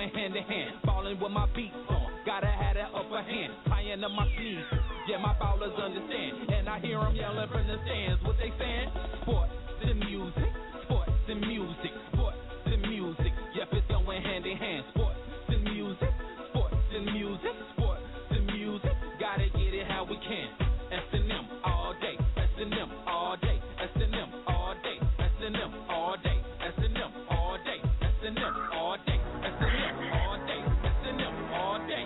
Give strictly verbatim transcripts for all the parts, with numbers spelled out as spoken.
going hand in hand. Falling with my beats on, gotta have that upper hand. Tying up my sleeves, yeah, my ballers understand. And I hear them yelling from the stands. What they saying? Sports and music, sports and music, sports and music. Yep, it's going hand in hand. Sports and music, sports and music, sports and music. Gotta get it how we can. S and M all day, S and M all day, S and M all day, S and M all day, S and M all day, S and M all day, S and M all day, S and M all day.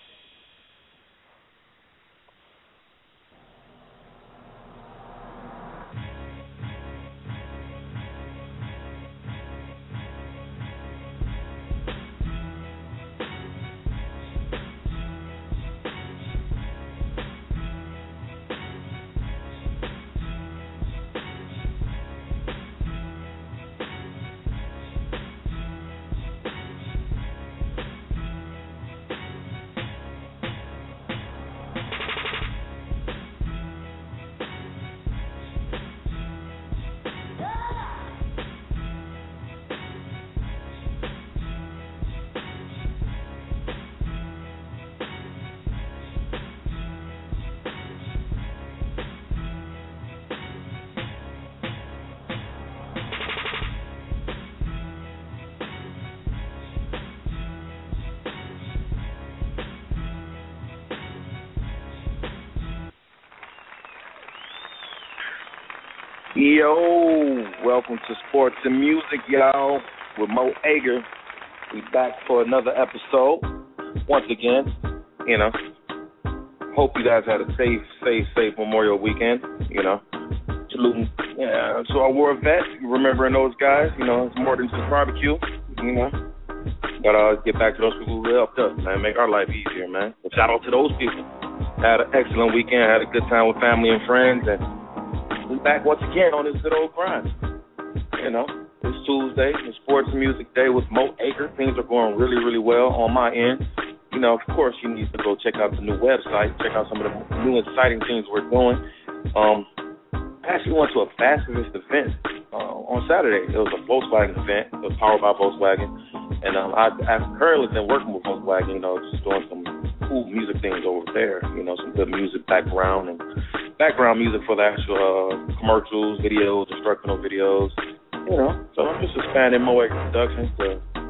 Yo, welcome to Sports and Music, y'all, with Mo Ager. We back for another episode. Once again, you know, hope you guys had a safe, safe, safe Memorial weekend, you know. Saluting, yeah, to our war vets, remembering those guys, you know, it's more than just barbecue, you know. Gotta get back to those people who helped us, man, make our life easier, man. But shout out to those people. Had an excellent weekend, had a good time with family and friends, and we back once again on this good old grind. You know, it's Tuesday, it's Sports and Music Day with Mo Ager. Things are going really, really well on my end. You know, of course, you need to go check out the new website, check out some of the new exciting things we're doing. Um, I actually went to a Factivist event uh, on Saturday. It was a Volkswagen event. It was powered by Volkswagen. And um, I, I've currently been working with Volkswagen, you know, just doing some cool music things over there. You know, some good music background and background music for the actual uh, commercials, videos, instructional videos, you know. So I'm just expanding Mo Ager Productions to,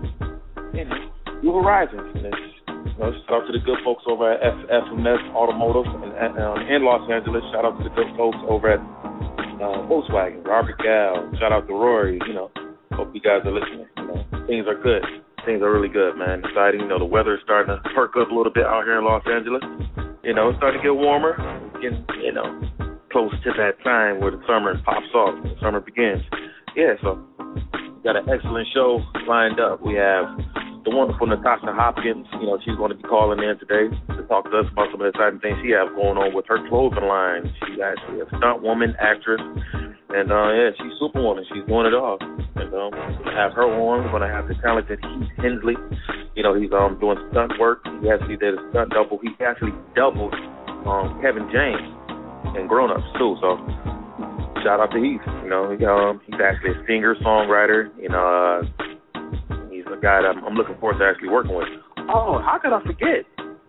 you know, new horizons. And it's, you know, shout out to the good folks over at F M S Automotive in, um, in Los Angeles. Shout out to the good folks over at uh, Volkswagen, Robert Gal. Shout out to Rory. You know, hope you guys are listening. You know, things are good. Things are really good, man. Exciting. You know, the weather is starting to perk up a little bit out here in Los Angeles. You know, it's starting to get warmer. Getting, you know, close to that time where the summer pops off, the summer begins. Yeah, so we got an excellent show lined up. We have the wonderful Natasha Hopkins. You know, she's going to be calling in today to talk to us about some of the exciting things she has going on with her clothing line. She's actually a stunt woman, actress, and uh, yeah, she's Superwoman. She's doing it all. And um, we're going to have her on. We're going to have the talented Heath Hensley. You know, he's um doing stunt work. He actually did a stunt double. He actually doubled Um, Kevin James and Grown Ups too, so shout out to Heath. You know, he, um, he's actually a singer, songwriter. You know, uh, he's a guy that I'm, I'm looking forward to actually working with. Oh, how could I forget?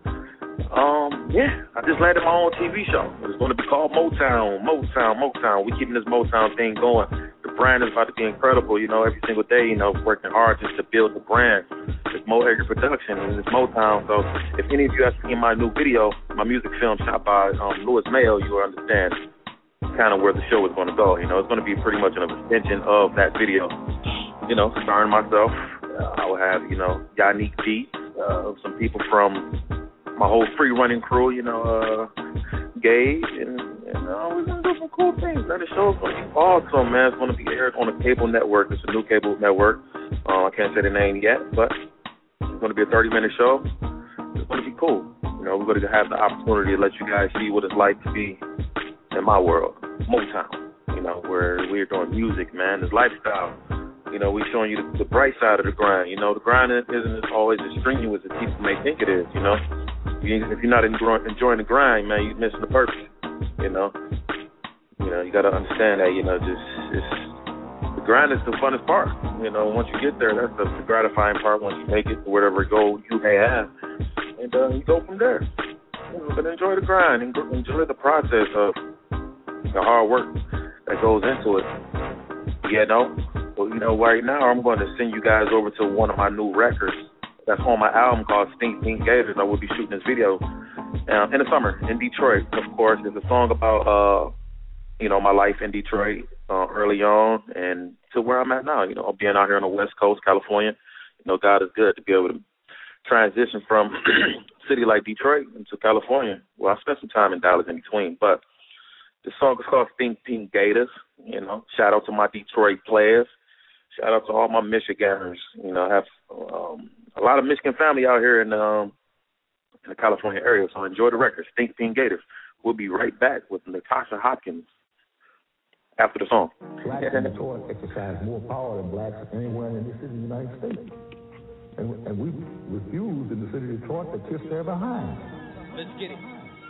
Um, yeah, I just landed my own T V show. It's going to be called Motown, Motown, Motown. We keeping this Motown thing going. The brand is about to be incredible. You know, every single day. You know, working hard just to build the brand. It's Mo Ager Production, and it's Motown. So if any of you have seen my new video, my music film shot by um, Louis Mayo, you will understand kind of where the show is going to go. You know, it's going to be pretty much an extension of that video. You know, starring myself. Uh, I will have, you know, Yannick D, uh, some people from my whole free running crew, you know, uh, Gabe, and, and uh, we're going to do some cool things. Man, the show's going to be awesome, man. It's going to be aired on a cable network. It's a new cable network. Uh, I can't say the name yet, but it's going to be a thirty-minute show. It's going to be cool. You know, we're going to have the opportunity to let you guys see what it's like to be in my world, Motown, you know, where we're doing music, man. It's lifestyle. You know, we're showing you the, the bright side of the grind. You know, the grind isn't always as strenuous as people may think it is, you know. If you're not enjoying the grind, man, you're missing the purpose, you know. You know, you got to understand that, you know, just it's, the grind is the funnest part. You know, once you get there, that's the, the gratifying part. Once you make it to whatever goal you may have, and uh, you go from there. You know, but enjoy the grind and enjoy the process of the hard work that goes into it. You know, well, you know, right now I'm going to send you guys over to one of my new records that's on my album called Stink Pink Gators. I will be shooting this video um, in the summer in Detroit. Of course, it's a song about uh, you know, my life in Detroit uh, early on and to where I'm at now. You know, being out here on the West Coast, California. You know, God is good to be able to transition from a city like Detroit into California. Well, I spent some time in Dallas in between, but the song is called Stink Pink Gators. You know, shout out to my Detroit players. Shout out to all my Michiganders. You know, I have um, a lot of Michigan family out here in, um, in the California area, so enjoy the record, Stink Pink Gators. We'll be right back with Natasha Hopkins after the song. Blacks in Detroit exercise more power than blacks anywhere in the city of the United States. And, and we refuse in the city of Detroit to kiss their behind. Let's get it.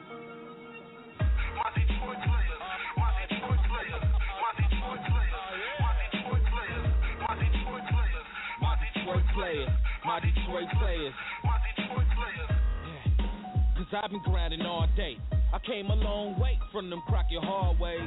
My Detroit players, my Detroit players, my Detroit players, my Detroit players, my Detroit players, my Detroit players, my Detroit players, my Detroit players. Yeah, cause I've been grinding all day. I came a long way from them crocky hallways.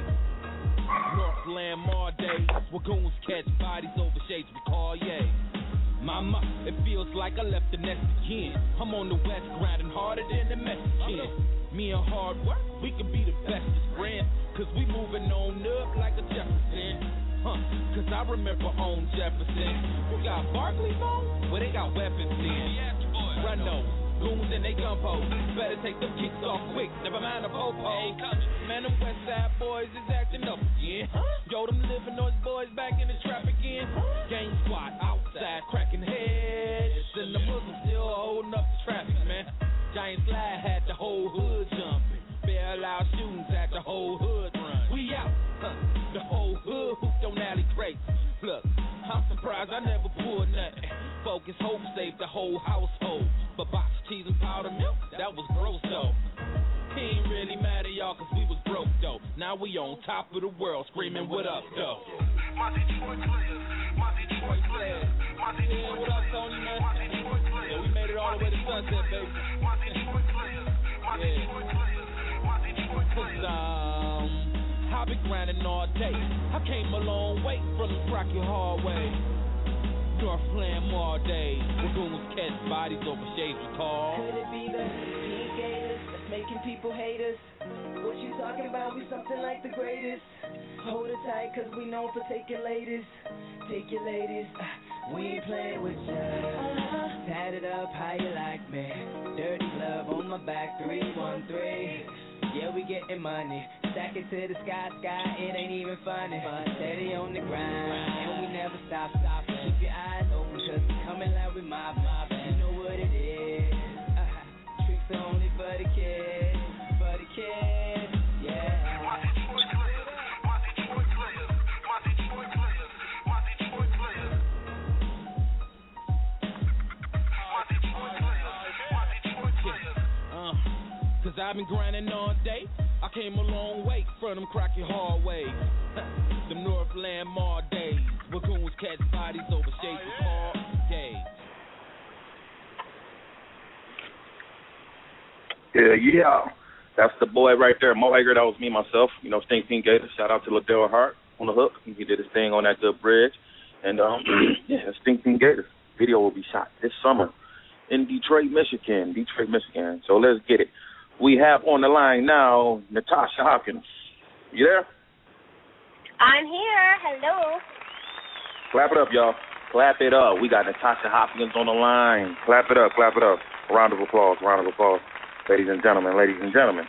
Northland Mar days, where goons catch bodies over shades we call yay. Mama, it feels like I left the nest again. I'm on the west grinding harder than the Mexican. Me and hard work, we can be the bestest friends. Cause we moving on up like a Jefferson. Huh, cause I remember on Jefferson. We got Barclays on, but they got weapons in. Run those. Goons and they gumpo. Better take them kicks off quick. Never mind the popo. Man, them West Side boys is acting up again. Yo, them living those boys back in the trap again. Gang squad outside cracking heads. And the Muslims still holding up the traffic, man. Giant slide had the whole hood jumping. Bail out shootings had the whole hood run. We out. Huh. The whole hood hooped on alley crates. Look, I'm surprised I never pulled nothing. Focus, hope, save the whole household. But box cheese and powder milk, that was gross though. He ain't really mad at y'all cause we was broke though. Now we on top of the world screaming what up though. My Detroit players, my Detroit players, my Detroit yeah, what up Tony man? My Detroit players. Yeah, we made it all the way to sunset baby. My Detroit players, my Detroit players, my Detroit players. Um, I've been grinding all day. I came a long way from the rocky hallway. Northland all day. We're goons catch bodies over shades we call. Could it be the pink gators that's making people hate us? What you talking about? We something like the greatest. Hold it tight, cause we known for taking ladies. Take your ladies. We ain't playing with ya. Uh-huh. Tat it up, how you like me? Dirty glove on my back, three one three. Yeah, we getting money. Stack it to the sky, sky, it ain't even funny. Steady on the grind, and we never stop, stop. Keep your eyes open, cause we coming like we mob, mob. You know what it is. Uh, tricks are only for the kids, for the kids, yeah. My Detroit players, my Detroit players, my Detroit players, my Detroit players. My Detroit players, my Detroit players. Uh, cause I've been grinding all day. I came a long way from them cracky hallways. Them Northland Mar days. Where goons catch bodies over shades we call days. Yeah, yeah. That's the boy right there, Mo Egger. That was me, myself. You know, Stink Pink Gators. Shout out to Ladell Hart on the hook. He did his thing on that good bridge. And, um, yeah, Stink Pink Gators. Video will be shot this summer in Detroit, Michigan. Detroit, Michigan. So let's get it. We have on the line now Natasha Hopkins. You there? I'm here. Hello. Clap it up, y'all. Clap it up. We got Natasha Hopkins on the line. Clap it up. Clap it up. Round of applause. Round of applause. Ladies and gentlemen. Ladies and gentlemen.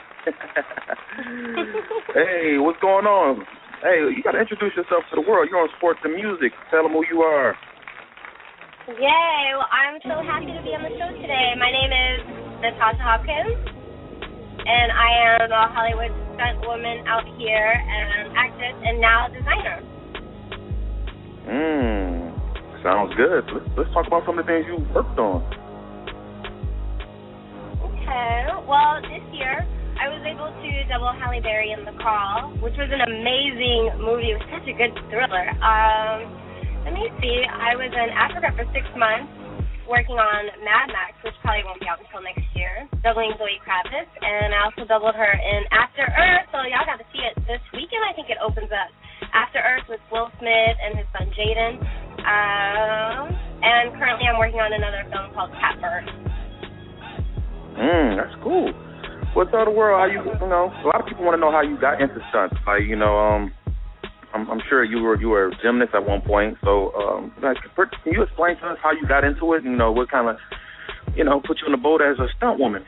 Hey, what's going on? Hey, you got to introduce yourself to the world. You're on Sports and Music. Tell them who you are. Yay. Well, I'm so happy to be on the show today. My name is Natasha Hopkins. And I am a Hollywood stunt woman out here, and actress, and now designer. Mmm, sounds good. Let's, let's talk about some of the things you worked on. Okay. Well, this year I was able to double Halle Berry in The Crawl, which was an amazing movie. It was such a good thriller. Um, let me see. I was in Africa for six months working on Mad Max, which probably won't be out until next year, doubling Zoe Kravitz, and I also doubled her in After Earth, so y'all got to see it this weekend. I think it opens up. After Earth with Will Smith and his son Jaden, um, and currently I'm working on another film called Catbird. Mm, that's cool. Well, tell the world how you, you know, a lot of people want to know how you got into stunts. Like, you know, um, I'm, I'm sure you were you were a gymnast at one point. So, um, like, can you explain to us how you got into it? And, you know, what kind of, you know, put you in the boat as a stunt woman?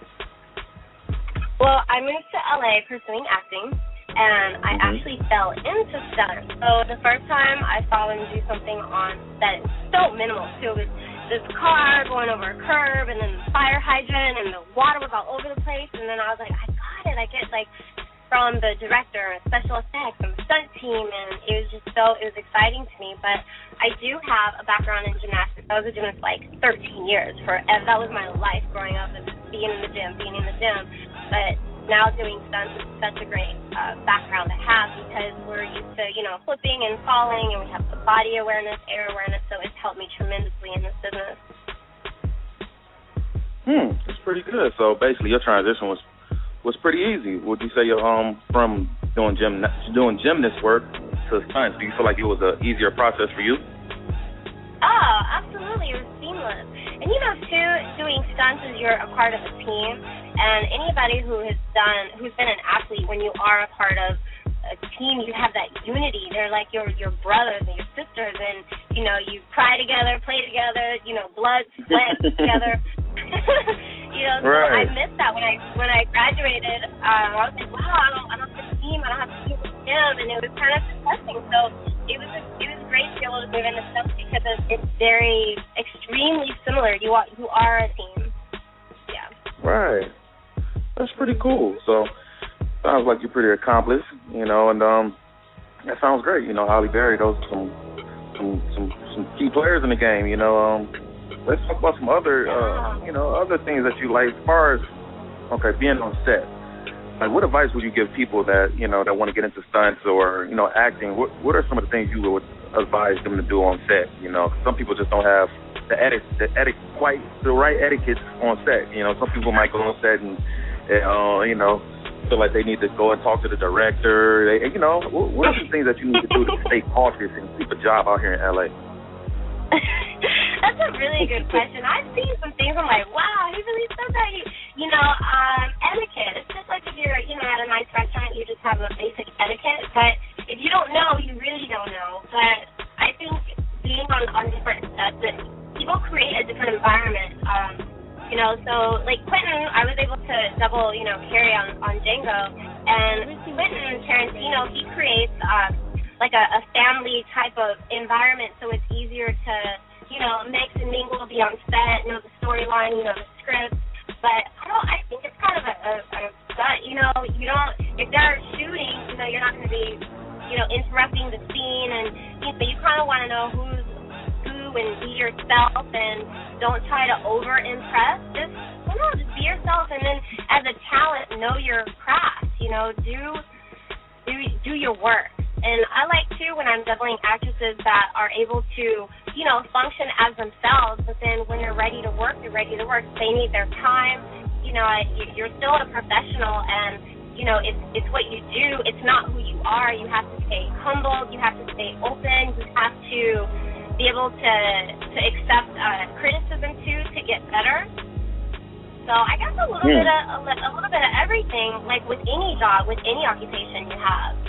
Well, I moved to L A pursuing acting, and I mm-hmm. actually fell into stunts. So the first time I saw them do something on that was so minimal too. It was this car going over a curb, and then the fire hydrant, and the water was all over the place. And then I was like, I got it. I get like. From the director, special effects, and the stunt team, and it was just so, it was exciting to me. But I do have a background in gymnastics. I was a gymnast like thirteen years. For, and that was my life growing up, and being in the gym, being in the gym. But now doing stunts is such a great uh, background to have because we're used to, you know, flipping and falling, and we have the body awareness, air awareness, so it's helped me tremendously in this business. Hmm, that's pretty good. So basically your transition was was pretty easy. Would you say you're um from doing gym doing gymnast work to stunts? Do you feel like it was an easier process for you? Oh, absolutely. It was seamless. And you know, too, doing stunts is you're a part of a team. And anybody who has done, who's been an athlete, when you are a part of a team, you have that unity. They're like your your brothers and your sisters, and you know, you cry together, play together, you know, blood, sweat together. You know, so right. I missed that when I when I graduated. Um, I was like, wow, I don't I don't have a team, I don't have a team with gym, and it was kind of depressing. So it was a, it was great to be able to move into stuff because it's very extremely similar. You are you are a team. Yeah. Right. That's pretty cool. So sounds like you're pretty accomplished, you know, and um, that sounds great. You know, Halle Berry, those are some some some some key players in the game. You know, um. Let's talk about some other, uh, you know, other things that you like. As far as, okay, being on set, like, what advice would you give people that, you know, that want to get into stunts or, you know, acting? What What are some of the things you would advise them to do on set? You know, some people just don't have the etiquette, the etiquette, quite the right etiquette on set. You know, some people might go on set and, uh, you know, feel like they need to go and talk to the director. They, you know, what, what are some things that you need to do to stay cautious and keep a job out here in L A? That's a really good question. I've seen some things I'm like, wow, he really said that. You, you know, um, etiquette. It's just like if you're, you know, at a nice restaurant, you just have a basic etiquette. But if you don't know, you really don't know. But I think being on, on different sets, that people create a different environment. Um, you know, so like Quentin, I was able to double, you know, carry on, on Django. And Quentin Tarantino, he creates uh, like a, a family type of environment, so it's easier to, you know, mix and mingle, be on set, know the storyline, you know, the script. But I don't. I think it's kind of a, a, a gut. You know, you don't. If they're shooting, you know, you're not going to be, you know, interrupting the scene, and you know, you kind of want to know who's who and be yourself, and don't try to over impress. Just, you know, just be yourself, and then as a talent, know your craft. You know, do do do your work. And I like, too, when I'm doubling actresses that are able to, you know, function as themselves, but then when they're ready to work, they're ready to work. They need their time. You know, you're still a professional, and, you know, it's, it's what you do. It's not who you are. You have to stay humble. You have to stay open. You have to be able to to accept uh, criticism, too, to get better. So I guess a little, yeah. bit of, a, a little bit of everything, like with any job, with any occupation you have.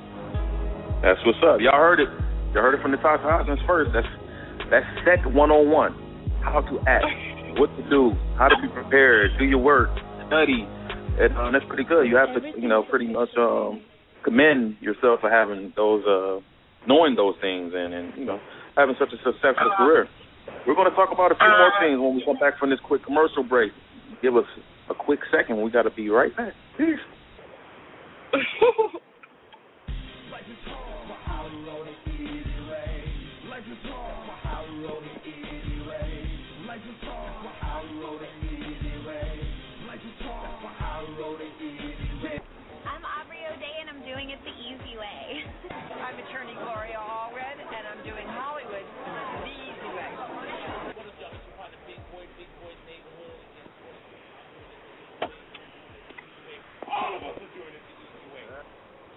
That's what's up. Y'all heard it. Y'all heard it from Natasha Hopkins first. That's that's Set one oh one. How to act, what to do, how to be prepared, do your work, study. And uh, that's pretty good. You have to, you know, pretty much um, commend yourself for having those, uh, knowing those things and, and, you know, having such a successful career. We're going to talk about a few more things when we come back from this quick commercial break. Give us a quick second. We got to be right back. Peace. I'm attorney Gloria Allred, and I'm doing Hollywood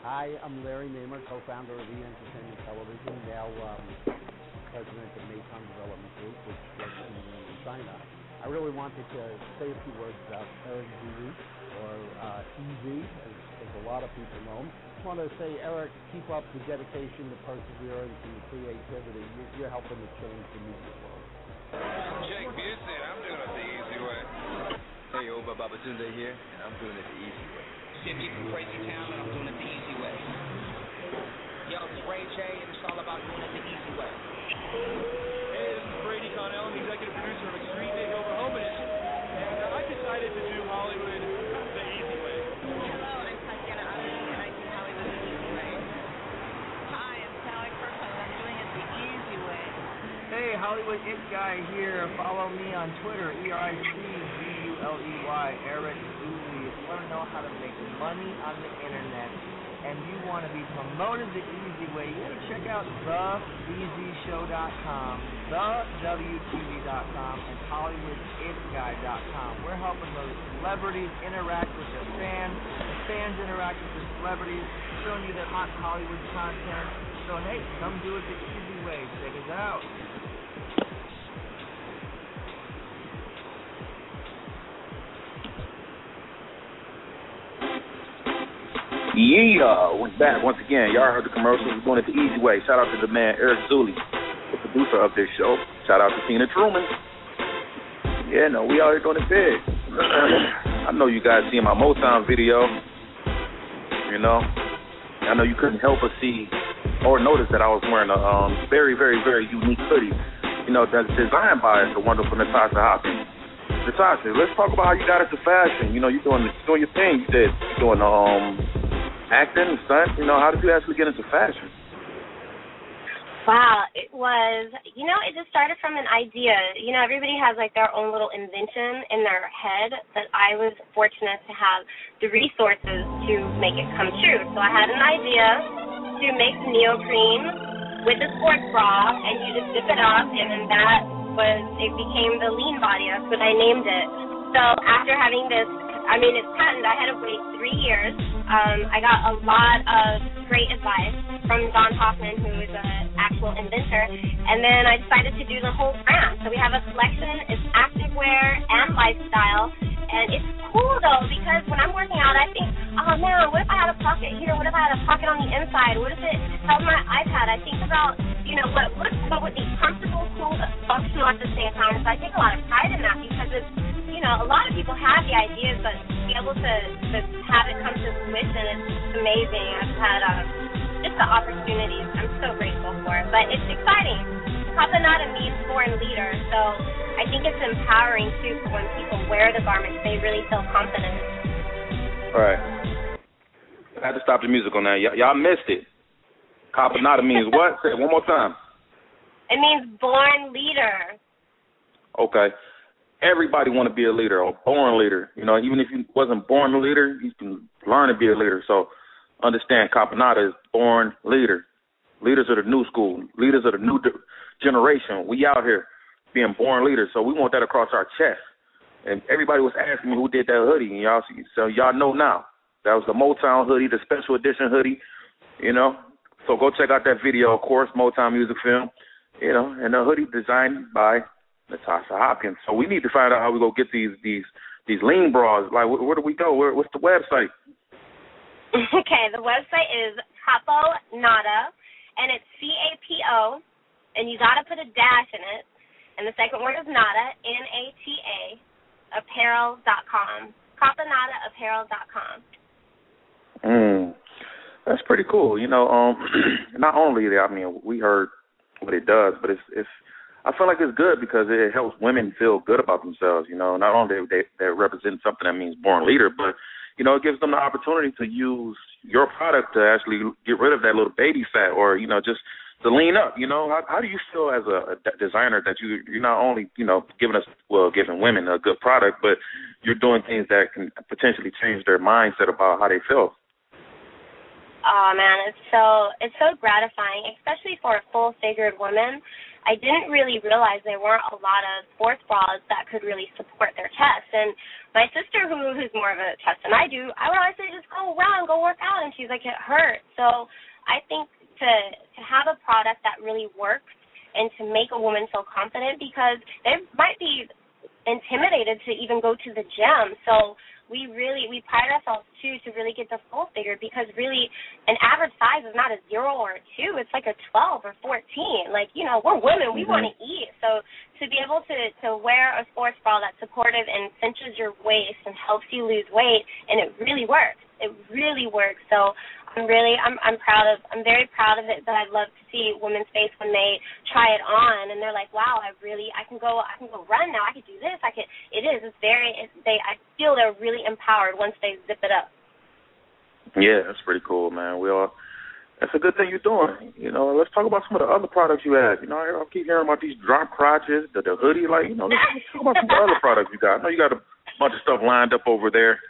Hi, I'm Larry Namer, co-founder of E! Entertainment Television, now um, president of Meitan Development Group, which works in, in China. I really wanted to say a few words about Eric Zuli, or uh, E Z, as, as a lot of people know him. I want to say, Eric, keep up the dedication, the perseverance, and the creativity. You're, you're helping to change the music world. Jake Busey, I'm doing it the easy way. Hey, Oba Babatunde here, and I'm doing it the easy way. Jimmy from Crazy Town, and I'm doing it the easy way. Yo, it's Ray J, and it's all about doing it the easy way. Hey, this is Brady Connell, I'm the executive producer of Extreme Makeover Home Edition, and uh, I decided to do Hollywood the easy way. Hello, I'm Tatiana Ali, and I do Hollywood the easy way. Hi, I'm Sally Kirkland, and I'm doing it the easy way. Hey, Hollywood It Guy here. Follow me on Twitter, E R I C Z U L E Y, Eric Zuli. If you want to know how to make money on the internet and you want to be promoted the easy way, you got to check out the easy show dot com, the W T V dot com, and Hollywood It Guy dot com. We're helping those celebrities interact with their fans, the fans interact with the celebrities, showing you that hot Hollywood content. So, hey, come do it the easy way. Check us out. Yeah, we're back once again. Y'all heard the commercial. We're doing it the easy way. Shout out to the man, Eric Zuli, the producer of this show. Shout out to Tina Truman. Yeah, no, we out here doing it big. I know you guys seen my Motown video. You know, I know you couldn't help but see or notice that I was wearing a um, very, very, very unique hoodie. You know, that's designed by the wonderful Natasha Hopkins. Natasha, let's talk about how you got into fashion. You know, you're doing, you're doing your thing. You did doing um. acting, stunt, you know, how did you actually get into fashion? Wow, it was, you know, it just started from an idea. You know, everybody has, like, their own little invention in their head, but I was fortunate to have the resources to make it come true. So I had an idea to make neoprene with a sports bra, and you just zip it up, and then that was, it became the lean body. That's what I named it. So after having this, I mean, it's patented. I had to wait three years. Um, I got a lot of great advice from Don Hoffman, who is an actual inventor, and then I decided to do the whole brand. So we have a collection. It's activewear and lifestyle, and it's cool, though, because when I'm working out, I think, oh, man, what if I had a pocket here? What if I had a pocket on the inside? What if it held my iPad? I think about, you know, what, what, what would be comfortable, cool, but functional at the same time. So I take a lot of pride in that because it's, you know, a lot of people have the ideas, but to be able to, to have it come to fruition, it's amazing. I've had um, just the opportunities. I'm so grateful for it. But it's exciting. Caponata means foreign leader, so I think it's empowering, too, for when people wear the garments, they really feel confident. All right. I had to stop the music on that. Y- y'all missed it. Caponata means what? Say it one more time. It means born leader. Okay. Everybody want to be a leader or born leader. You know, even if you wasn't born a leader, you can learn to be a leader. So understand, Caponata is born leader. Leaders are the new school. Leaders are the new de- generation. We out here being born leaders. So we want that across our chest. And everybody was asking me who did that hoodie. And y'all see, so y'all know now. That was the Motown hoodie, the special edition hoodie, you know. So go check out that video, of course, Motown music film, you know, and the hoodie designed by Natasha Hopkins. So we need to find out how we go get these these these lean bras. Like, where, where do we go? Where, what's the website? Okay, the website is Caponata, and it's C A P O, and you got to put a dash in it. And the second word is Nata, N A T A, apparel dot com. Caponata apparel dot com. Mm, that's pretty cool. You know, um, not only that, I mean, we heard what it does, but it's it's. I feel like it's good because it helps women feel good about themselves. You know, not only they they represent something that means born leader, but you know, it gives them the opportunity to use your product to actually get rid of that little baby fat, or you know, just to lean up. You know, how, how do you feel as a, a designer that you you're not only you know giving us well giving women a good product, but you're doing things that can potentially change their mindset about how they feel? Oh man, it's so it's so gratifying, especially for a full-figured woman. I didn't really realize there weren't a lot of sports bras that could really support their chest. And my sister, who who's more of a chest than I do, I would always say, just go run, go work out, and she's like, it hurts. So I think to to have a product that really works and to make a woman feel confident, because they might be intimidated to even go to the gym. So we really, we pride ourselves, too, to really get the full figure, because really an average size is not a zero or a two. It's like a twelve or fourteen. Like, you know, we're women. We mm-hmm. want to eat. So to be able to, to wear a sports bra that's supportive and cinches your waist and helps you lose weight, and it really works. It really works. So I'm really, I'm, I'm proud of, I'm very proud of it. But I'd love to see women's face when they try it on, and they're like, wow, I really, I can go, I can go run now. I can do this. I can. It is. It's very. It's, they. I feel they're really empowered once they zip it up. Yeah, that's pretty cool, man. We all. That's a good thing you're doing. You know, let's talk about some of the other products you have. You know, I keep hearing about these drop crotches, the, the hoodie. Like, you know, let's, let's talk about some of the other products you got. I know you got a bunch of stuff lined up over there.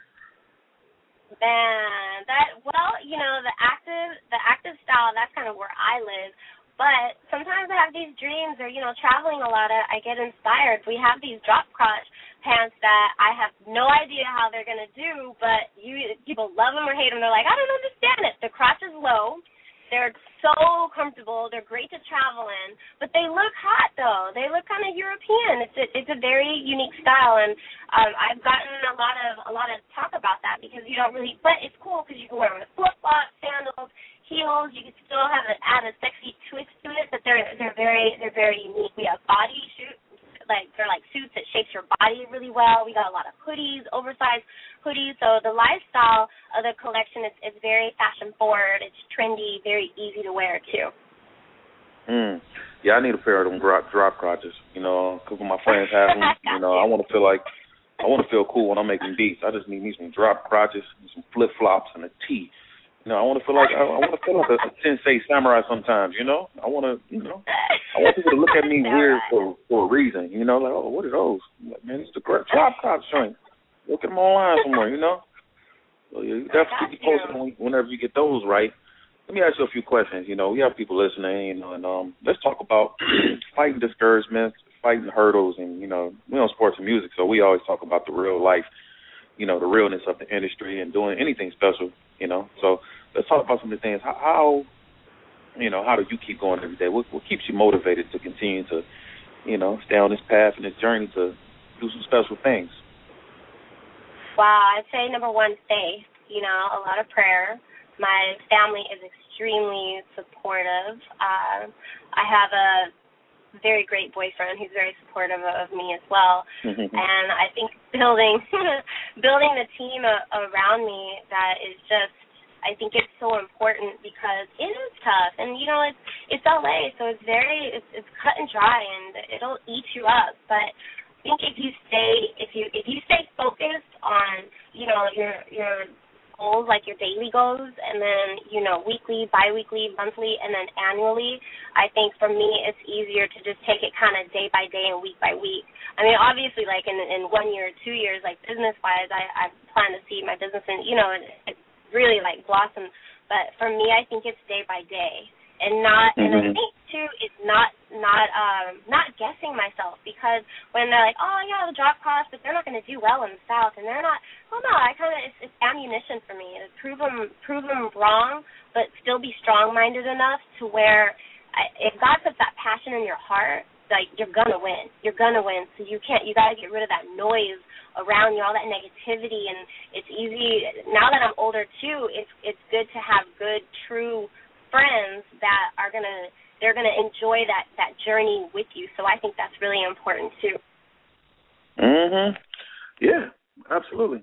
Man, that well, you know, the active the active style, that's kind of where I live. But sometimes I have these dreams, or, you know, traveling a lot, I get inspired. We have these drop crotch pants that I have no idea how they're going to do, but you people love them or hate them. They're like, I don't understand it. The crotch is low. They're so comfortable. They're great to travel in, but they look hot though. They look kind of European. It's a, it's a very unique style, and um, I've gotten a lot of a lot of talk about that, because you don't really. But it's cool because you can wear them with flip flops, sandals, heels. You can still have a, add a sexy twist to it, but they're they're very they're very unique. We have body shoot. Like they're like suits that shapes your body really well. We got a lot of hoodies, oversized hoodies. So the lifestyle of the collection is, is very fashion forward. It's trendy, very easy to wear too. Mm. Yeah, I need a pair of them drop drop crotches. You know, a couple of my friends have them. You know, I want to feel like I want to feel cool when I'm making beats. I just need me some drop crotches, and some flip flops, and a tee. You know, I want to feel like I, I want to feel like a, a sensei samurai sometimes. You know, I want to, you know, I want people to look at me weird for for a reason. You know, like, oh, what are those? Like, man, it's the drop crotch joint. Look at them online somewhere. You know, so yeah, you definitely keep posting whenever you get those right. Let me ask you a few questions. You know, we have people listening. You know, and um, let's talk about fighting discouragements, fighting hurdles, and you know, we on sports and music, so we always talk about the real life. You know, the realness of the industry and doing anything special. You know, so let's talk about some of the things. How, how you know, how do you keep going every day? What, what keeps you motivated to continue to, you know, stay on this path and this journey to do some special things? Wow, I'd say number one, faith. You know, a lot of prayer. My family is extremely supportive. Uh, I have a very great boyfriend who's very supportive of me as well. And I think building building the team a, around me that is just, I think it's so important, because it is tough. And, you know, it's it's L A, so it's very, it's, it's cut and dry, and it'll eat you up. But I think if you stay, if you if you stay focused on, you know, your your goals, like your daily goals, and then, you know, weekly, bi-weekly, monthly, and then annually, I think for me it's easier to just take it kind of day by day and week by week. I mean, obviously, like in in one year or two years, like business-wise, I, I plan to see my business, and, you know, it, it really, like, blossom. But for me, I think it's day by day. And not, mm-hmm. and I think too, it's not, not, um, not guessing myself, because when they're like, oh yeah, the drop cost, but they're not going to do well in the South, and they're not. Well, no, I kind of, it's, it's ammunition for me. To prove them, prove them wrong, but still be strong-minded enough to where, I, if God puts that passion in your heart, like, you're gonna win. You're gonna win. So you can't. You got to get rid of that noise around you, all that negativity, and it's easy. Now that I'm older too, it's it's good to have good, true friends that are gonna they're gonna enjoy that, that journey with you. So I think that's really important too. Mhm. Yeah, absolutely.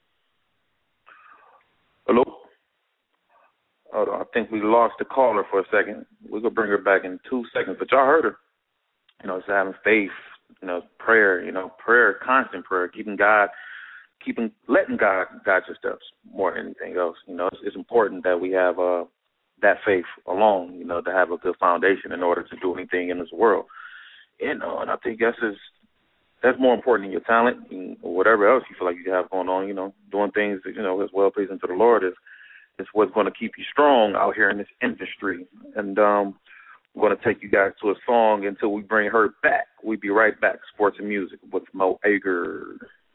Hello. Hold on, I think we lost the caller for a second. We're gonna bring her back in two seconds, but y'all heard her. You know, it's having faith. You know, prayer. You know, prayer, constant prayer, keeping God, keeping letting God guide your steps more than anything else. You know, it's, it's important that we have uh. that faith alone, you know, to have a good foundation in order to do anything in this world. You know, and I think that's just, that's more important than your talent and whatever else you feel like you have going on. You know, doing things that, you know, as well pleasing to the Lord is is what's going to keep you strong out here in this industry. And um, We're going to take you guys to a song until we bring her back. We'll be right back. Sports and Music with Mo Ager.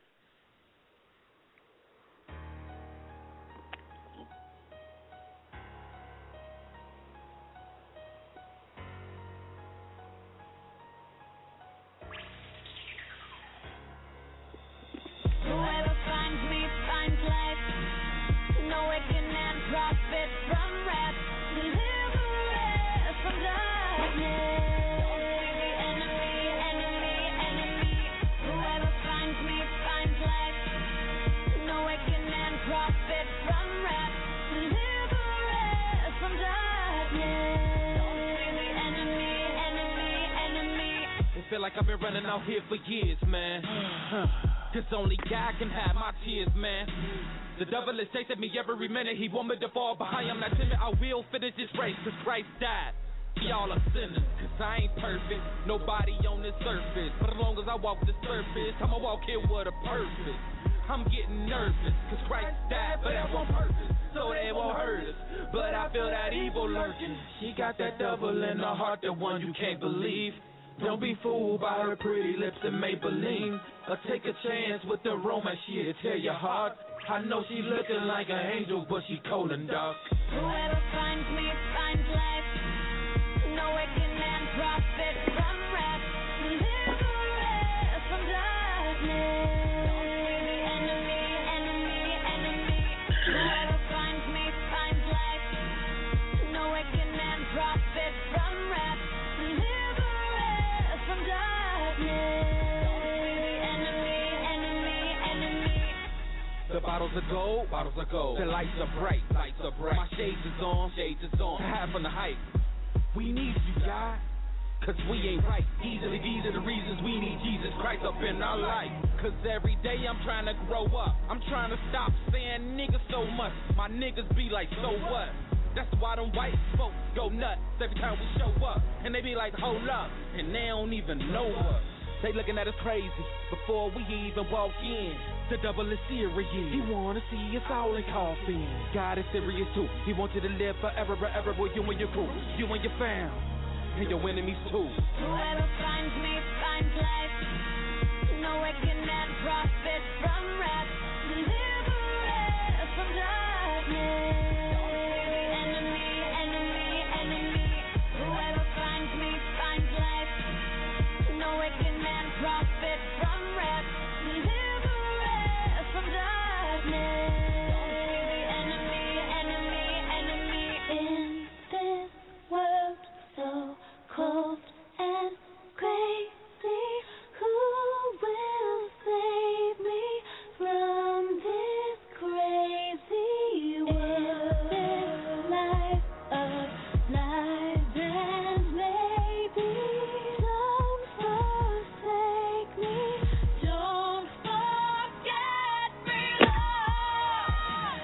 Whoever finds me finds life. No waking and profit from rap. Deliverance from darkness. The enemy, enemy, enemy. Whoever finds me finds life. No waking and profit from rap. Deliverance from darkness. The enemy, enemy, enemy. It feel like I've been running out here for years, man. Cause only God can have my tears, man. The devil is chasing me every minute. He want me to fall behind. I'm not timid. I will finish this race cause Christ died. Y'all are sinners cause I ain't perfect. Nobody on this surface. But as long as I walk the surface, I'ma walk here with a purpose. I'm getting nervous cause Christ died for that one purpose. So they won't hurt us. But I feel that evil lurking. She got that devil in her heart, the one you can't believe. Don't be fooled by her pretty lips and Maybelline. Or take a chance with the romance, she'll tear your heart. I know she looking like an angel, but she cold and dark. Whoever finds me finds life. No waking and profit from rap. Deliverance from darkness. The enemy, enemy, enemy. Whoever finds me finds life. No waking and profit from rap. Deliverance from darkness. The enemy, enemy, enemy. The bottles of gold, bottles of gold. The lights are bright, lights are bright. My shades is on, shades is on. High from the height. We need you, God, cause we ain't right. Easily, these are the reasons we need Jesus Christ up in our life. Cause every day I'm trying to grow up. I'm trying to stop saying niggas so much. My niggas be like, so what? That's why them white folks go nuts every time we show up. And they be like, hold up, and they don't even know us. They looking at us crazy before we even walk in. The devil is serious. He wanna see us all in coffin. God is serious too. He wants you to live forever, forever with you and your crew, you and your fam, and your enemies too. Whoever finds me finds life. No waking and profit from rap. Deliverance from darkness. The enemy, enemy, enemy. Whoever finds me finds life. No waking and profit from rap. Deliverance from darkness. The enemy, enemy, enemy. In this world so cold and crazy, who will save me from this crazy world? Is this life of lies and maybe? Don't forsake me, don't forget me, Lord.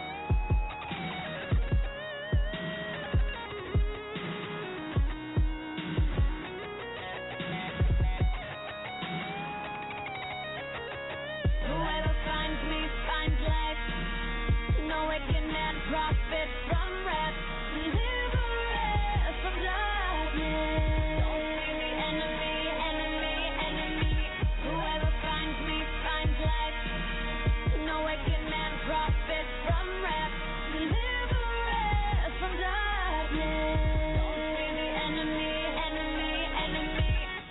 Whoever finds me finds life. No waking and profit from rap. Deliverance from darkness. The enemy, enemy, enemy. Whoever finds me finds life. No waking and profit from rap. Deliverance from darkness. The enemy, enemy, enemy.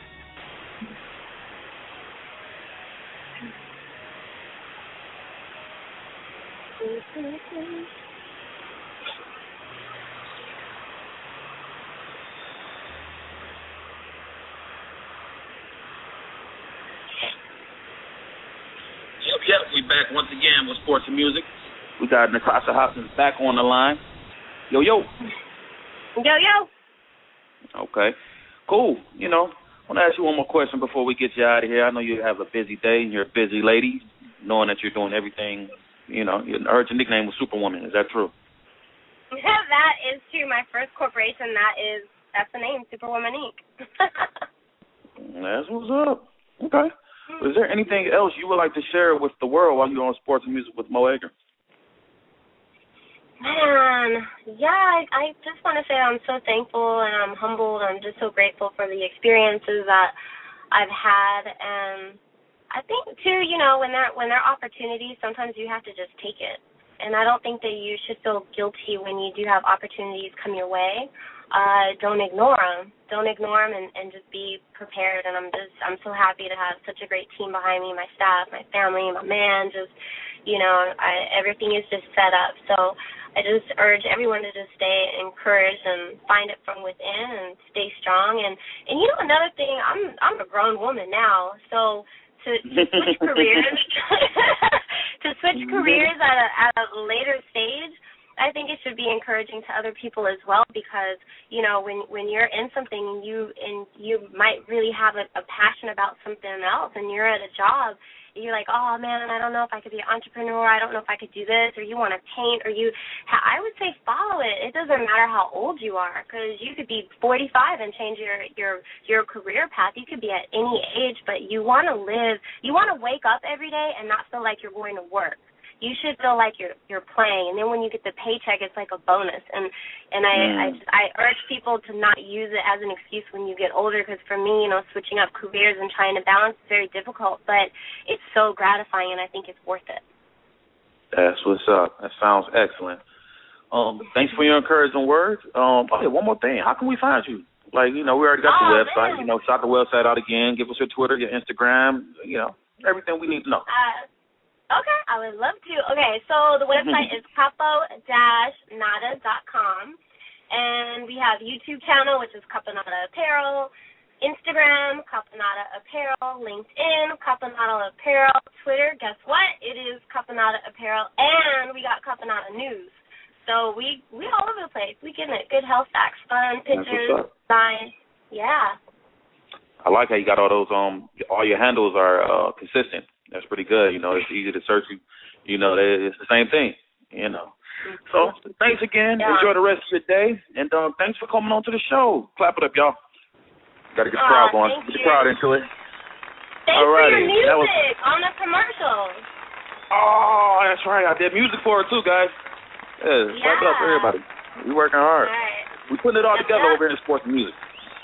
Yep, yep. We back once again with Sports and Music. We got Natasha Hopkins back on the line. Yo, yo. Yo, yo. Okay. Cool. You know, I want to ask you one more question before we get you out of here. I know you have a busy day and you're a busy lady, knowing that you're doing everything. You know, I heard your nickname was Superwoman. Is that true? That is true. My first corporation, that is, that's the name, Superwoman Incorporated. That's what's up. Okay. Is there anything else you would like to share with the world while you're on Sports and Music with Mo Ager? Man, yeah, I, I just want to say I'm so thankful and I'm humbled. I'm just so grateful for the experiences that I've had. And I think, too, you know, when there, when there are opportunities, sometimes you have to just take it. And I don't think that you should feel guilty when you do have opportunities come your way. Uh, don't ignore them. Don't ignore them and, and just be prepared. And I'm just, I'm so happy to have such a great team behind me, my staff, my family, my man, just, you know, I, everything is just set up. So I just urge everyone to just stay encouraged and find it from within and stay strong. And, and you know, another thing, I'm I'm a grown woman now, so to, to switch careers, to switch careers at a, at a later stage, I think it should be encouraging to other people as well, because, you know, when when you're in something and you and you might really have a, a passion about something else and you're at a job, you're like, oh, man, I don't know if I could be an entrepreneur. I don't know if I could do this. Or you want to paint, or you, I would say follow it. It doesn't matter how old you are, because you could be forty-five and change your, your, your career path. You could be at any age, but you want to live, you want to wake up every day and not feel like you're going to work. You should feel like you're you're playing, and then when you get the paycheck, it's like a bonus. And and I mm. I, just, I urge people to not use it as an excuse when you get older, because for me, you know, switching up careers and trying to balance is very difficult, but it's so gratifying, and I think it's worth it. That's what's up. That sounds excellent. Um, thanks for your encouraging words. Um, oh yeah, one more thing. How can we find you? Like, you know, we already got oh, the website. Man. You know, shout the website out again. Give us your Twitter, your Instagram. You know, everything we need to know. Uh, Okay, I would love to. Okay, so the website is capo dash nada dot com, and we have YouTube channel, which is Caponata Apparel, Instagram, Caponata Apparel, LinkedIn, Caponata Apparel, Twitter, guess what? It is Caponata Apparel, and we got Caponata News. So we we all over the place. We getting it. Good health facts, fun pictures, signs. Yeah. I like how you got all those, um, all your handles are uh, consistent. That's pretty good. You know, it's easy to search. You, you know, it's the same thing, you know. So thanks again. Yeah. Enjoy the rest of your day. And um, thanks for coming on to the show. Clap it up, y'all. Got to get the crowd going. Get the crowd into it. Thanks Alrighty. for your music was... on the commercial. Oh, that's right. I did music for it, too, guys. Yeah, yeah. Clap it up for everybody. We working hard. All right. We putting it all that's together up. over here in sports and music.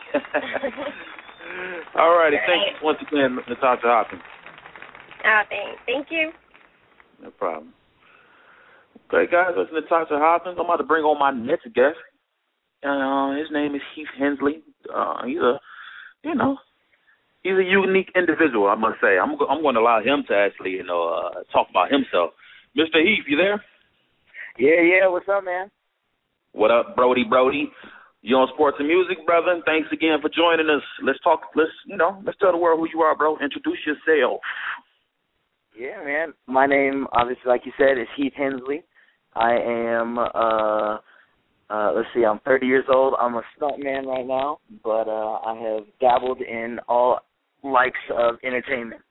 All righty. Right. Thank you once again, Natasha Hopkins. Oh, thanks. Thank you. No problem. Okay, guys, that's Natasha Hopkins. I'm about to bring on my next guest. Uh, his name is Heath Hensley. Uh, he's a, you know, he's a unique individual, I must say. I'm I'm going to allow him to actually, you know, uh, talk about himself. Mister Heath, you there? Yeah, yeah. What's up, man? What up, Brody, Brody? You on Sports and Music, brother? Thanks again for joining us. Let's talk. Let's, you know, let's tell the world who you are, bro. Introduce yourself. Yeah, man. My name, obviously, like you said, is Heath Hensley. I am, uh, uh, let's see, I'm thirty years old. I'm a stuntman right now, but uh, I have dabbled in all likes of entertainment.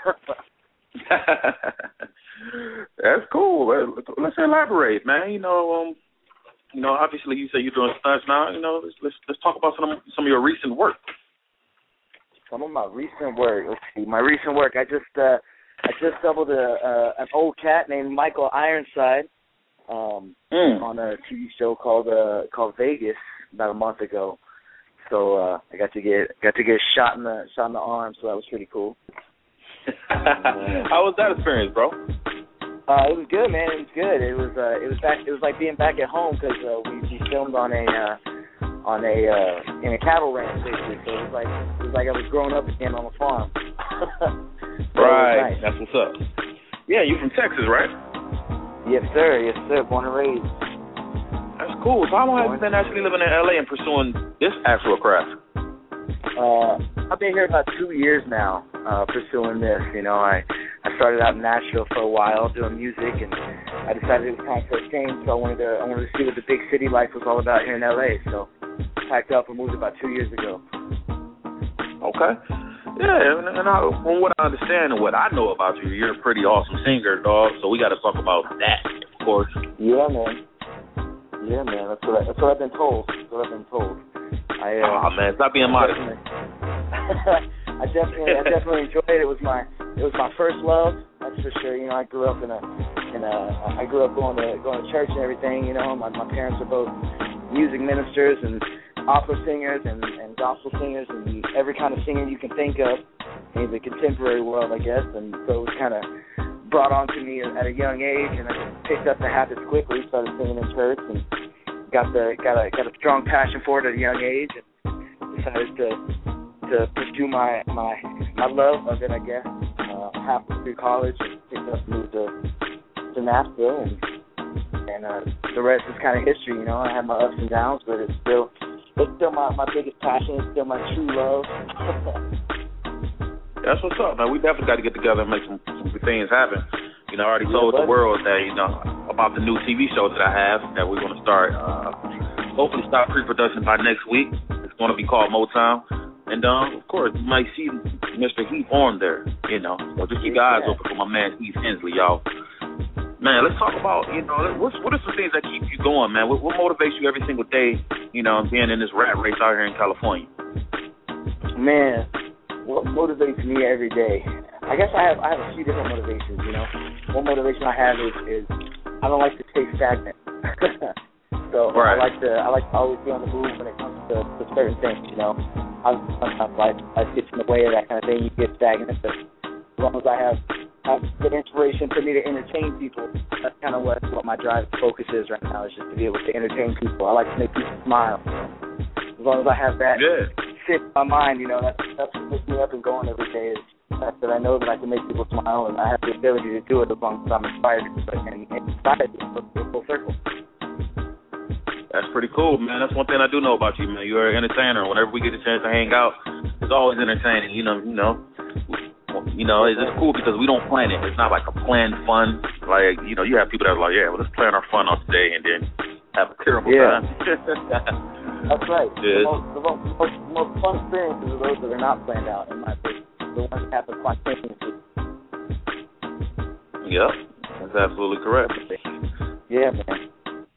That's cool. Let's elaborate, man. You know, um, you know, obviously, you say you're doing stunts now. You know, let's let's, let's talk about some some of your recent work. Some of my recent work. Let's see. My recent work. I just. Uh, I just doubled a, uh, an old cat named Michael Ironside um, mm. on a T V show called uh, called Vegas about a month ago. So uh, I got to get got to get shot in the shot in the arm. So that was pretty cool. and, uh, How was that experience, bro? Uh, it was good, man. It was good. It was uh, it was back. It was like being back at home because uh, we, we filmed on a uh, on a uh, in a cattle ranch basically. So it was like it was like I was growing up again on a farm. Right, nice. That's what's up. Yeah, you from Texas, right? Yes, sir. Yes, sir. Born and raised. That's cool. So how long have you been actually living in L A and pursuing this actual craft? Uh, I've been here about two years now, uh, pursuing this. You know, I, I started out in Nashville for a while doing music, and I decided it was time for a change. So I wanted to, I wanted to see what the big city life was all about here in L A. So packed up and moved about two years ago. Okay. Yeah, and, and I, from what I understand and what I know about you, you're a pretty awesome singer, dog. So we got to talk about that, of course. Yeah, man. Yeah, man. That's what I, that's what I've been told. That's what I've been told. I, uh, oh man, stop being modest. I definitely, I definitely enjoyed it. It was my, it was my first love. That's for sure. You know, I grew up in a, in a, I grew up going to going to church and everything. You know, my my parents are both music ministers and opera singers and, and gospel singers and every kind of singer you can think of in the contemporary world, I guess. And so it was kind of brought on to me at a young age, and I just picked up the habits quickly. Started singing in church and got the got a got a strong passion for it at a young age, and decided to to pursue my my my love of it, I guess. Uh, halfway through college, and picked up and moved to to Nashville, and and uh, the rest is kind of history. You know, I have my ups and downs, but it's still it's still my my biggest passion. It's still my true love. That's what's up, man. We definitely got to get together and make some, some good things happen. You know, I already told yeah, the world that, you know, about the new T V show that I have that we're going to start. Uh, hopefully start pre-production by next week. It's going to be called Motown. And, um, of course, you might see Mister Heath on there, you know. So just keep your eyes open for my man, Heath Hensley, y'all. Man, let's talk about, you know, what's, what are some things that keep you going, man? What, what motivates you every single day, you know, being in this rat race out here in California? Man, what motivates me every day? I guess I have I have a few different motivations, you know. One motivation I have is, is I don't like to stay stagnant. so right. I like to I like to always be on the move when it comes to, to certain things, you know. I, sometimes life, life gets in the way of that kind of thing. You get stagnant, but as long as I have, have the inspiration for me to entertain people, that's kind of what what my drive focus is right now, is just to be able to entertain people. I like to make people smile. As long as I have that Good. sit in my mind, you know, that's that's what makes me up and going every day. Is that, that I know that I can make people smile, and I have the ability to do it as long as I'm inspired to do it and, and excited to do it full circle. That's pretty cool, man. That's one thing I do know about you, man. You're an entertainer. Whenever we get a chance to hang out, it's always entertaining. You know, you know, you know. It's just cool because we don't plan it. It's not like a planned fun. Like, you know, you have people that are like, yeah, well, let's plan our fun on today and then have a terrible yeah. time. That's right. Yeah. The, most, the, most, the most, most fun experiences are those that are not planned out, in my opinion. The ones that happen spontaneously. Yep, that's absolutely correct. Yeah, man.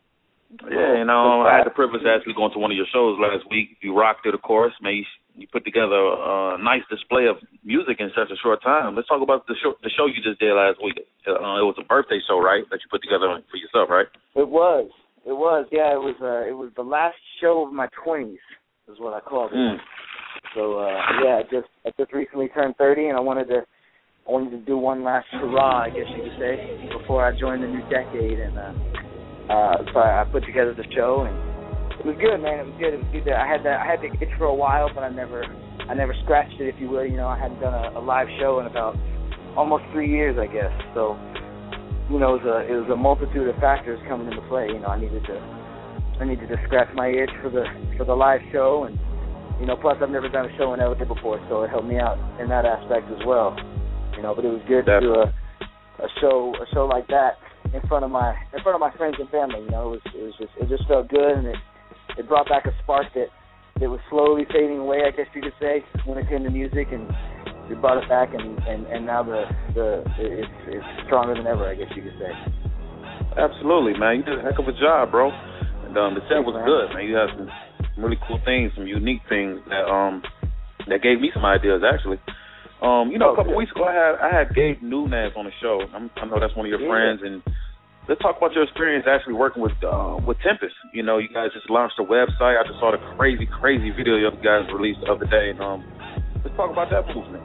Yeah, you know, I had the privilege of actually going to one of your shows last week. You rocked it, of course. Man, you, you put together a nice display of music in such a short time. Let's talk about the show, the show you just did last week. Uh, it was a birthday show, right, that you put together for yourself, right? It was. It was. Yeah, it was. Uh, it was the last show of my twenties, is what I called it. Mm. So uh, yeah, I just I just recently turned thirty, and I wanted to I wanted to do one last hurrah, I guess you could say, before I joined the new decade, and. Uh, Uh, so I put together the show, and it was good, man. It was good. It was good. I had that. I had the itch for a while, but I never, I never scratched it, if you will. You know, I hadn't done a, a live show in about almost three years, I guess. So, you know, it was a, it was a multitude of factors coming into play. You know, I needed to, I needed to scratch my itch for the for the live show, and you know, plus I've never done a show in L A before, so it helped me out in that aspect as well. You know, but it was good to do a, a show, a show like that. In front of my in front of my friends and family, you know, it was it was just it just felt good, and it it brought back a spark that that was slowly fading away, I guess you could say, when it came to music, and we brought it back, and, and, and now the the it's it's stronger than ever, I guess you could say. Absolutely, man. You did a heck of a job, bro. And um, the set was good, man. You had some, some really cool things, some unique things that um that gave me some ideas, actually. Um, you know, a couple weeks ago, I had I had Gabe Nunez on the show. I'm, I know that's one of your yeah. friends, and let's talk about your experience actually working with uh, with Tempest. You know, you guys just launched a website. I just saw the crazy, crazy video you guys released the other day. And um, let's talk about that movement.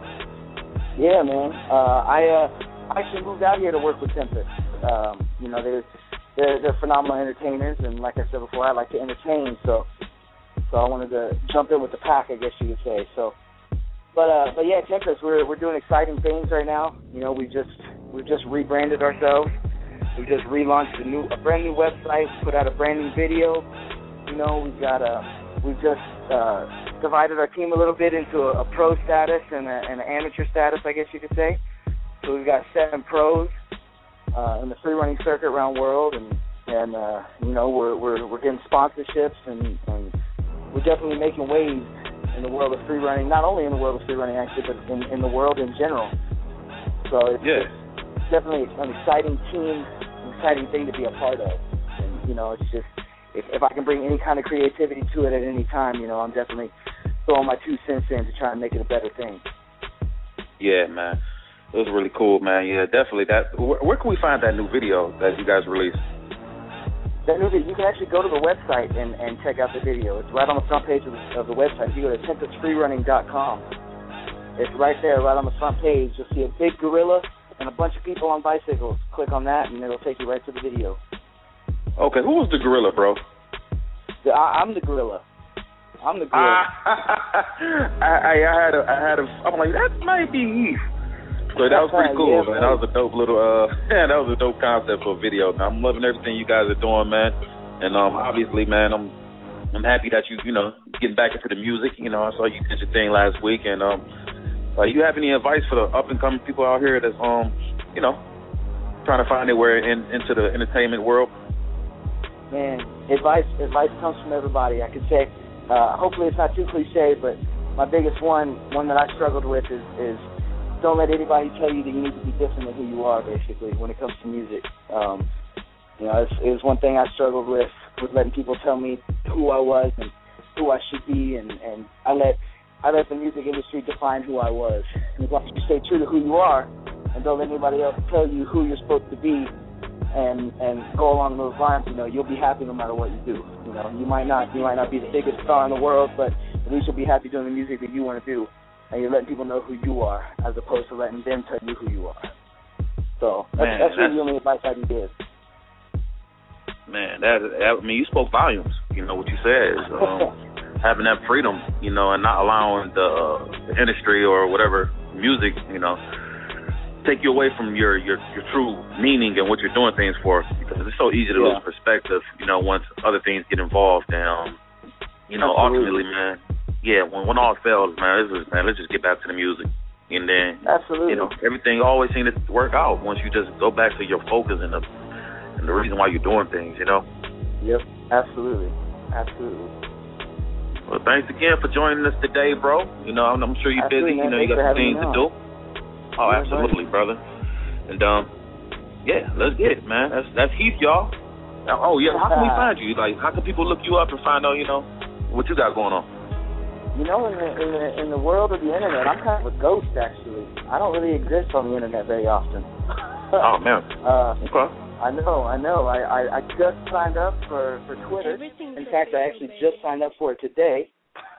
Yeah, man. Uh, I uh, actually moved out here to work with Tempest. Um, you know, they're, they're they're phenomenal entertainers, and like I said before, I like to entertain. So, so I wanted to jump in with the pack, I guess you could say. So. But uh, but yeah, Tempest, we're we're doing exciting things right now. You know, we just we've just rebranded ourselves. We just relaunched a new a brand new website. Put out a brand new video. You know, we've got a we've just uh, divided our team a little bit into a, a pro status and, a, and an amateur status, I guess you could say. So we've got seven pros uh, in the free running circuit around the world, and and uh, you know we're we're we're getting sponsorships, and, and we're definitely making waves in the world of free running, not only in the world of free running actually, but in, in the world in general. So it's, yeah. it's definitely an exciting team, an exciting thing to be a part of. And, you know, it's just, if, if I can bring any kind of creativity to it at any time, you know, I'm definitely throwing my two cents in to try and make it a better thing. Yeah, man. It was really cool, man. Yeah, definitely. That. Where, where can we find that new video that you guys released? That new video, you can actually go to the website and, and check out the video. It's right on the front page of the, of the website. If you go to tempest freerunning dot com, it's right there, right on the front page. You'll see a big gorilla and a bunch of people on bicycles. Click on that, and it'll take you right to the video. Okay, who was the gorilla, bro? The, I, I'm the gorilla. I'm the gorilla. I, I, I had a, I had a, I'm like, that might be Heath. So that was pretty cool, yeah, man. That was a dope little, uh, yeah, that was a dope concept for a video. I'm loving everything you guys are doing, man. And um, obviously, man, I'm, I'm happy that you, you know, getting back into the music. You know, I saw you did your thing last week, and um, uh, you have any advice for the up and coming people out here that's um, you know, trying to find their way in, into the entertainment world? Man, advice, advice comes from everybody. I could say, uh, hopefully it's not too cliche, but my biggest one, one that I struggled with is, is don't let anybody tell you that you need to be different than who you are, basically, when it comes to music. Um, you know, it's, it was one thing I struggled with, with letting people tell me who I was and who I should be, and, and I let I let the music industry define who I was. And as long as you stay true to who you are and don't let anybody else tell you who you're supposed to be and and go along those lines, you know, you'll be happy no matter what you do. You know, you might not you might not be the biggest star in the world, but at least you'll be happy doing the music that you want to do. And you're letting people know who you are, as opposed to letting them tell you who you are. So that's, man, that's really that's, the only advice I can give. Man, that, that I mean, you spoke volumes. You know what you said is um, having that freedom, you know, and not allowing the, uh, the industry or whatever music, you know, take you away from your, your your true meaning and what you're doing things for. Because it's so easy to yeah. lose perspective, you know, once other things get involved. And um, you know, Absolutely. ultimately, man. Yeah, when when all fails, man, let's just, man, let's just get back to the music, and then Absolutely. you know everything always seems to work out once you just go back to your focus and the and the reason why you're doing things, you know. Yep, absolutely, absolutely. Well, thanks again for joining us today, bro. You know, I'm, I'm sure you're absolutely, busy. Man. You know, Thanks you got some things to on. do. Oh, yeah, absolutely, buddy. brother. And um, yeah, let's get it, man. That's that's Heath, y'all. Oh yeah, how can we find you? Like, how can people look you up and find out, you know, what you got going on? You know, in the, in the in the world of the internet, I'm kind of a ghost, actually. I don't really exist on the internet very often. Oh, man. uh, okay. I know, I know. I, I, I just signed up for, for Twitter. In fact, I actually just signed up for it today.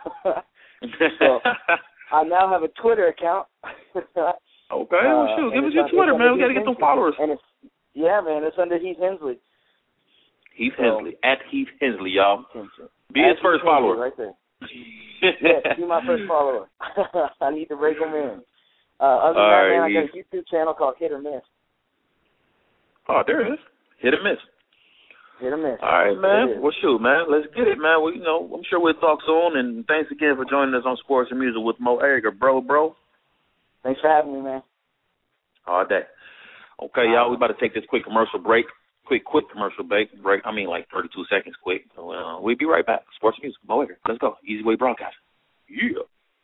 So I now have a Twitter account. Okay, well, shoot. Give us your Twitter, man. We got to get some followers. And it's, yeah, man, it's under Heath Hensley. Heath so, Hensley. At Heath Hensley, y'all. Be his first Hensley, follower. Right there. Yeah, be my first follower. I need to break them in. Uh, other than All that, right, man, I got a YouTube channel called Hit or Miss. Oh, there it is. Hit or miss. Hit or miss. All right, man. Well, shoot, man. Let's get it, man. Well, you know, I'm sure we'll talk soon. And thanks again for joining us on Sports and Music with Mo Egger, bro, bro. Thanks for having me, man. All day. Okay, y'all. We about to take this quick commercial break. Quick, quick commercial break. Break. I mean, like thirty-two seconds, quick. So uh, we'll be right back. Sports and Music, Mo Egger. Let's go. Easy Way Broadcast. Yeah.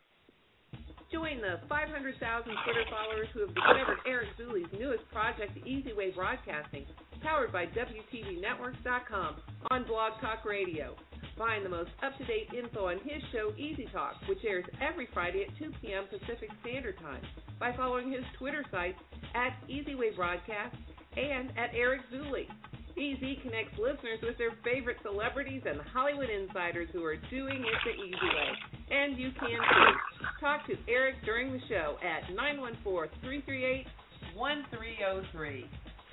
Join the five hundred thousand Twitter followers who have discovered Eric Zuley's newest project, Easy Way Broadcasting, powered by W T V networks dot com on Blog Talk Radio. Find the most up-to-date info on his show, Easy Talk, which airs every Friday at two p.m. Pacific Standard Time, by following his Twitter site at Easy Way Broadcast and at Eric Zuley. E Z connects listeners with their favorite celebrities and Hollywood insiders who are doing it the easy way. And you can too. Talk to Eric during the show at nine one four, three three eight, one three zero three.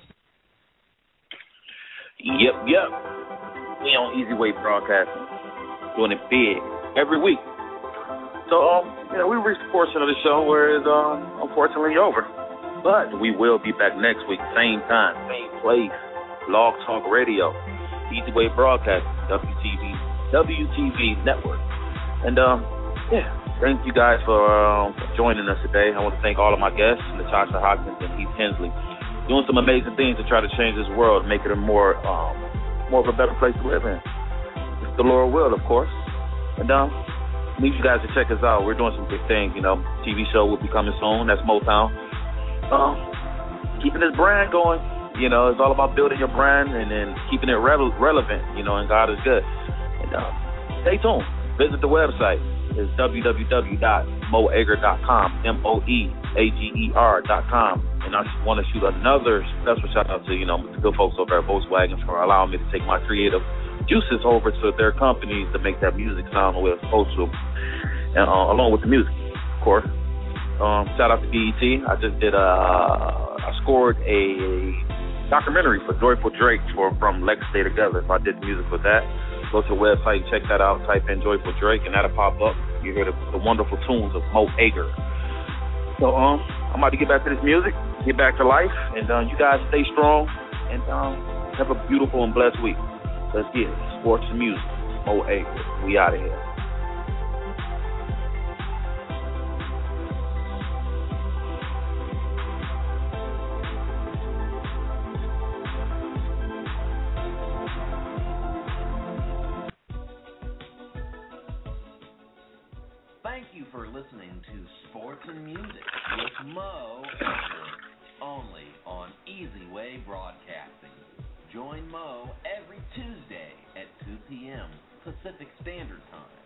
Yep, yep. We on Easy Way Broadcasting, doing it big every week. So, um, you know, we reached a portion of the show where it's um, unfortunately over. But we will be back next week, same time, same place. Blog Talk Radio, Easy Way Broadcast, W T V, W T V Network. And, um, yeah, thank you guys for um, joining us today. I want to thank all of my guests, Natasha Hopkins and Heath Hensley, doing some amazing things to try to change this world, make it a more, um, more of a better place to live in. It's the Lord will, of course. And, um, need you guys to check us out. We're doing some big things, you know. T V show will be coming soon. That's Motown. Um, keeping this brand going. You know, it's all about building your brand and then keeping it re- relevant, you know, and God is good. And uh, stay tuned. Visit the website. It's w w w dot mo egger dot com, M O E A G E R dot com. And I want to shoot another special shout out to, you know, the good folks over at Volkswagen for allowing me to take my creative juices over to their companies to make that music sound the way it's supposed to, and uh, along with the music, of course. Um, shout out to B E T. I just did a, I scored a documentary for Joyful Drake for from Let's Stay Together. So I did the music for that. Go to the website, check that out, type in Joyful Drake, and that'll pop up. You hear the, the wonderful tunes of Mo Ager. So um, I'm about to get back to this music, get back to life, and uh, you guys stay strong, and um, have a beautiful and blessed week. Let's get it. Sports and music. Mo Ager. We out of here. Thank you for listening to Sports and Music with Mo Ager, only on Easy Way Broadcasting. Join Mo every Tuesday at two p.m. Pacific Standard Time